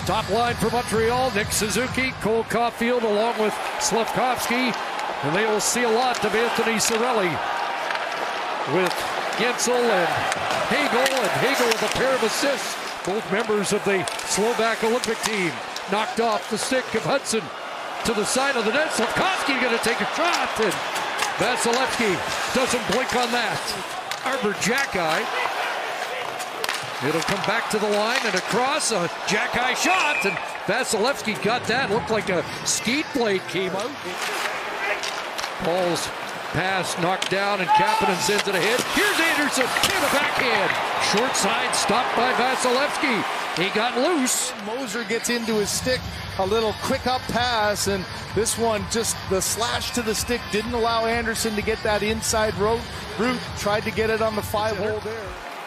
Top line for Montreal, Nick Suzuki, Cole Caulfield along with Slafkovsky. And they will see a lot of Anthony Cirelli with Gensel and Hagel with a pair of assists. Both members of the Slovak Olympic team. Knocked off the stick of Hudson to the side of the net. Slafkovsky going to take a shot, and Vasilevsky doesn't blink on that. Arbor Jack-Eye. It'll come back to the line and across a Jack-Eye shot, and Vasilevsky got that. Looked like a skeet blade came out. Paul's pass knocked down, and Kapanen sends it ahead. Here's Anderson in the backhand. Short side stopped by Vasilevsky. He got loose. Moser gets into his stick, a little quick up pass, and this one, just the slash to the stick didn't allow Anderson to get that inside route. Tried to get it on the 5-hole there.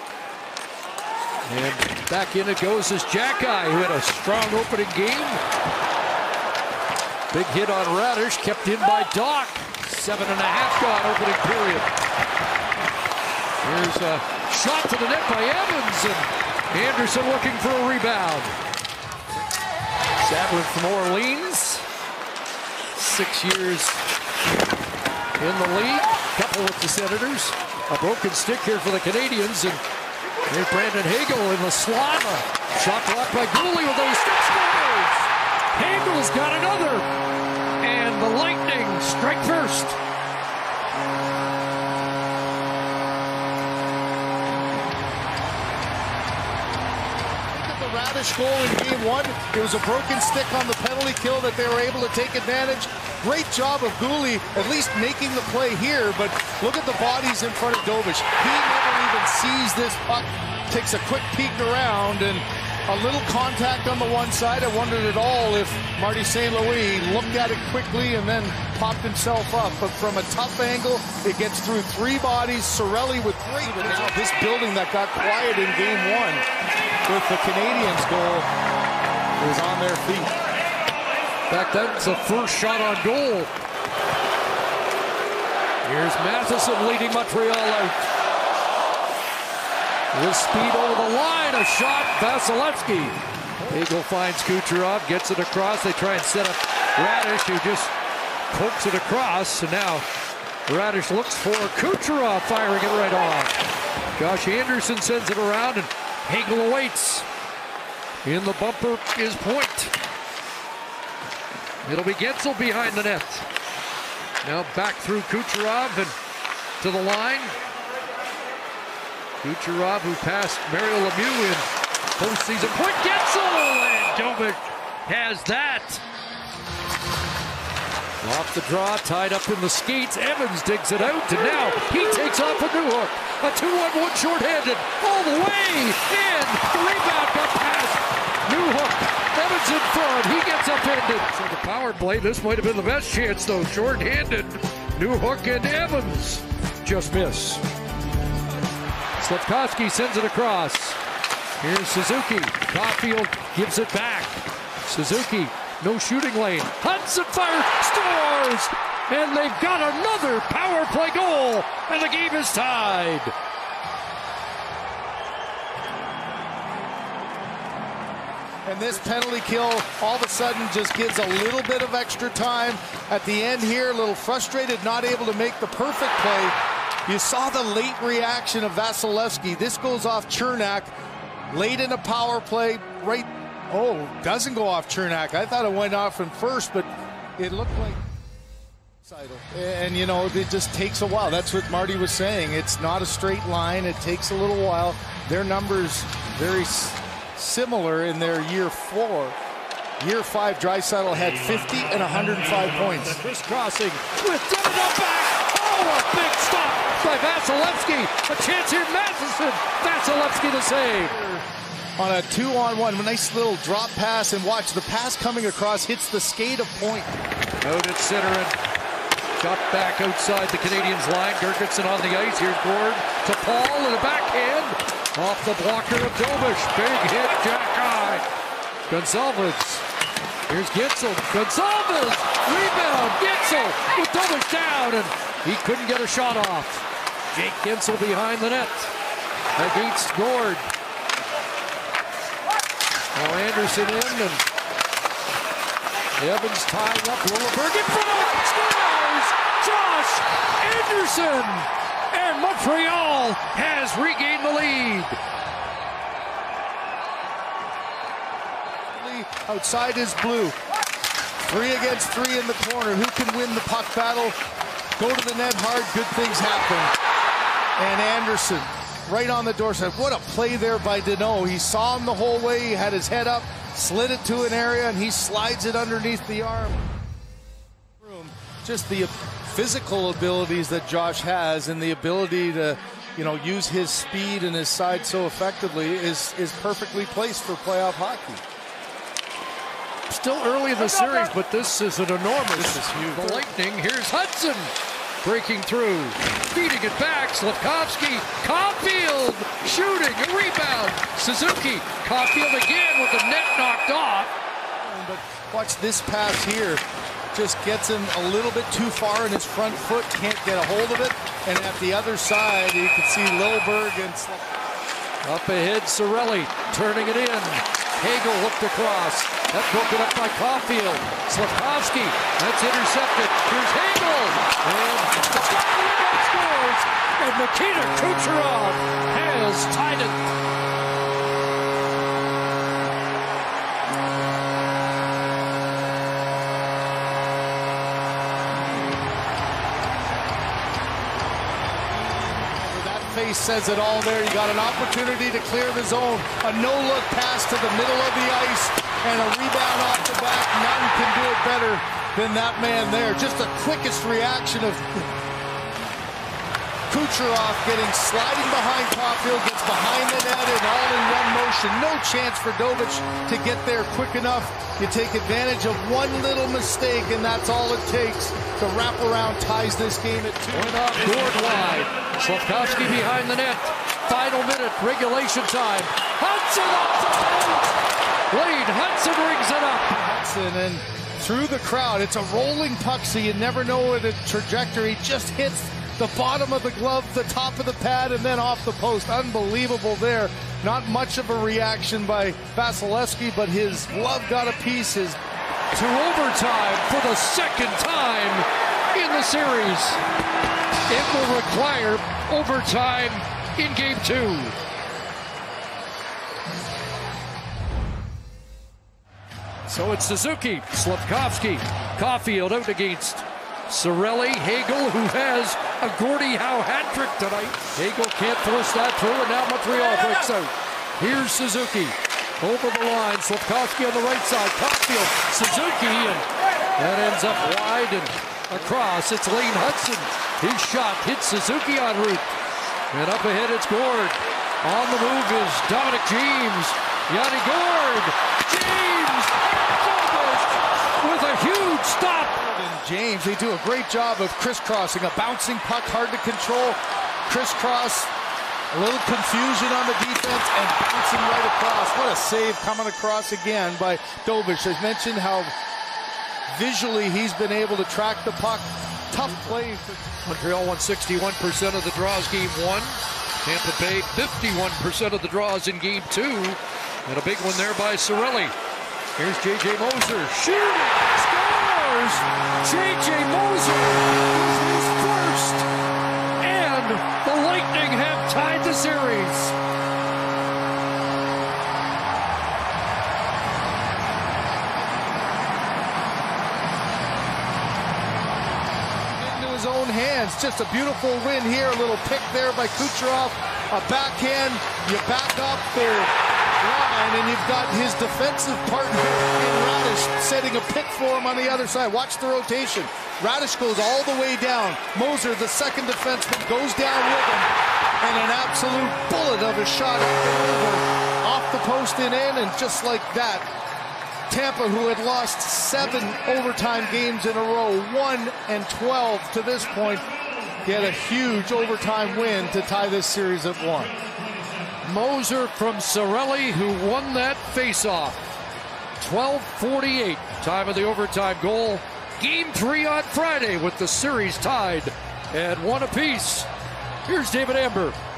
And back in it goes as Jack-Eye, who had a strong opening game. Big hit on Radish, kept in by Doc. 7.5 gone opening period. Here's a shot to the net by Evans, and Anderson looking for a rebound. Sadler from Orleans. 6 years in the league. Couple with the Senators. A broken stick here for the Canadians, and here's Brandon Hagel in the slot. Shot blocked by Gooley with those sticks. Hagel's got another. And the Lightning strike first. Radish goal in game 1. It was a broken stick on the penalty kill that they were able to take advantage. Great job of Gooley at least making the play here, but look at the bodies in front of Dobish. He never even sees this puck, takes a quick peek around, and a little contact on the one side. I wondered at all if Marty St. Louis looked at it quickly and then popped himself up, but from a tough angle, it gets through 3 bodies. Cirelli with great, but now this building that got quiet in game 1 with the Canadiens goal is on their feet. In fact, that's the first shot on goal. Here's Matheson leading Montreal out. With speed over the line, a shot, Vasilevsky. Hagel finds Kucherov, gets it across. They try and set up Radish, who just pokes it across. And now Radish looks for Kucherov, firing it right off. Josh Anderson sends it around, and Hagel awaits. In the bumper is Point. It'll be Gensel behind the net. Now back through Kucherov and to the line. Kucherov, who passed Mario Lemieux in postseason. Point Gensel, and Dobish has that. Off the draw, tied up in the skates. Evans digs it out, and now he takes off a Newhook. A 2-on-1 shorthanded all the way in. The rebound got past Newhook. Evans in front. He gets upended. So the power play, this might have been the best chance, though. Shorthanded. Newhook and Evans just miss. Slafkovsky sends it across. Here's Suzuki. Caulfield gives it back. Suzuki, no shooting lane. Hudson fires, scores! And they've got another power play goal, and the game is tied. And this penalty kill all of a sudden just gives a little bit of extra time at the end here. A little frustrated, not able to make the perfect play. You saw the late reaction of Vasilevsky. This goes off Cernak late in a power play. Right, oh, doesn't go off Cernak. I thought it went off him first, but it looked like. And, you know, it just takes a while. That's what Marty was saying. It's not a straight line. It takes a little while. Their numbers very similar in their year 4. Year 5, Draisaitl had 50 and 105 points. Crisscrossing with Demidov back. Oh, a big stop by Vasilevsky. A chance here, Matheson. Vasilevsky to save. On a 2-on-1, a nice little drop pass, and watch the pass coming across, hits the skate of Point. Out at center and shot back outside the Canadiens line. Gergensen on the ice. Here's Gord to Paul in the backhand. Off the blocker of Dobish. Big hit, Jack-Eye. Gonsalves. Here's Gensel. Gonsalves. Rebound. Gensel with Dobish down, and he couldn't get a shot off. Jake Gensel behind the net against Gord. Now Anderson in, and Evans tying up. Lilleberg in front of him, scores! Josh Anderson! And Montreal has regained the lead. Outside is Blue. 3 against 3 in the corner. Who can win the puck battle? Go to the net hard, good things happen. And Anderson right on the doorstep. What a play there by Danault. He saw him the whole way. He had his head up, slid it to an area, and he slides it underneath the arm. Just the physical abilities that Josh has and the ability to, use his speed and his side so effectively is perfectly placed for playoff hockey. Still early in the series, but this is an enormous. This is huge. The Lightning, here's Hudson breaking through, feeding it back. Slavkovsky, Caulfield shooting, a rebound. Suzuki, Caulfield again with the net knocked off. But watch this pass here. Just gets him a little bit too far in his front foot, can't get a hold of it. And at the other side, you can see Lilleberg and up ahead, Cirelli turning it in. Hagel looked across. That's broken up by Caulfield. Slavkovsky, that's intercepted. Here's Hagel. And the scores. And Nikita Kucherov has tied it. Face says it all there. You got an opportunity to clear the zone. A no-look pass to the middle of the ice and a rebound off the back. None can do it better than that man there. Just the quickest reaction of Kucherov sliding behind Caulfield, gets behind the net and all in one motion. No chance for Dobich to get there quick enough. You take advantage of one little mistake, and that's all it takes. The wraparound ties this game at 2. Went up, Gord wide. Slavkovsky behind the net. Final minute, regulation time. Hudson up the post. Wade Hudson rings it up. Hudson and through the crowd. It's a rolling puck, so you never know what the trajectory. Just hits the bottom of the glove, the top of the pad, and then off the post. Unbelievable there. Not much of a reaction by Vasilevsky, but his glove got a piece. To overtime for the second time in the series. It will require overtime in Game 2. So it's Suzuki, Slavkovsky, Caulfield out against Cirelli, Hagel, who has a Gordie Howe hat trick tonight. Hagel can't force that through, and now Montreal breaks out. Here's Suzuki. Over the line, Slavkovsky on the right side, Caulfield, Suzuki, and that ends up wide and across. It's Lane Hudson. His shot hits Suzuki en route. And up ahead, it's Gord. On the move is Dominic James. Yanni Gord. James with a huge stop. And James, they do a great job of crisscrossing. A bouncing puck, hard to control. Crisscross. A little confusion on the defense and bouncing right across. What a save coming across again by Dobich. I've mentioned how visually he's been able to track the puck. Tough play. Montreal won 61% of the draws Game 1. Tampa Bay 51% of the draws in Game 2. And a big one there by Cirelli. Here's J.J. Moser. Shooting! Scores! J.J. Moser is his first. And the Lightning have tied the series. Into his own hands. Just a beautiful win here. A little pick there by Kucherov. A backhand. You back up the line, and you've got his defensive partner in Radish setting a pick for him on the other side. Watch the rotation. Radish goes all the way down. Moser, the second defenseman, goes down with him. And an absolute bullet of a shot off the post and in, and just like that, Tampa, who had lost 7 overtime games in a row, 1-12 to this point, get a huge overtime win to tie this series at 1. Moser from Cirelli, who won that faceoff. 12:48, time of the overtime goal. Game 3 on Friday with the series tied at 1 apiece. Here's David Amber.